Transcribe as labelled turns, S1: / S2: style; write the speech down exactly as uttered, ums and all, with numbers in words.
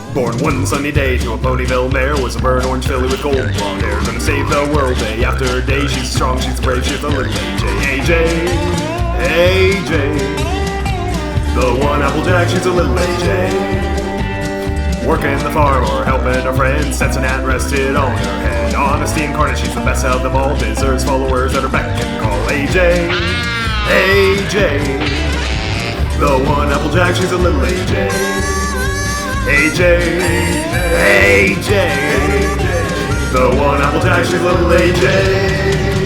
S1: Born one sunny day to a Ponyville mare, was a burnt orange filly with gold blonde hair. Gonna save the world day after day. She's strong, she's brave, she's a little A J. A J, A J, the one Applejack, she's a little A J. Working the farm or helping her friends, sets an hat rested on her head. Honesty incarnate, she's the best of them all. Deserves followers that are beck and call. A J, A J, the one Applejack, she's a little A J. A J, A J, the one Applejack, she's a little A J.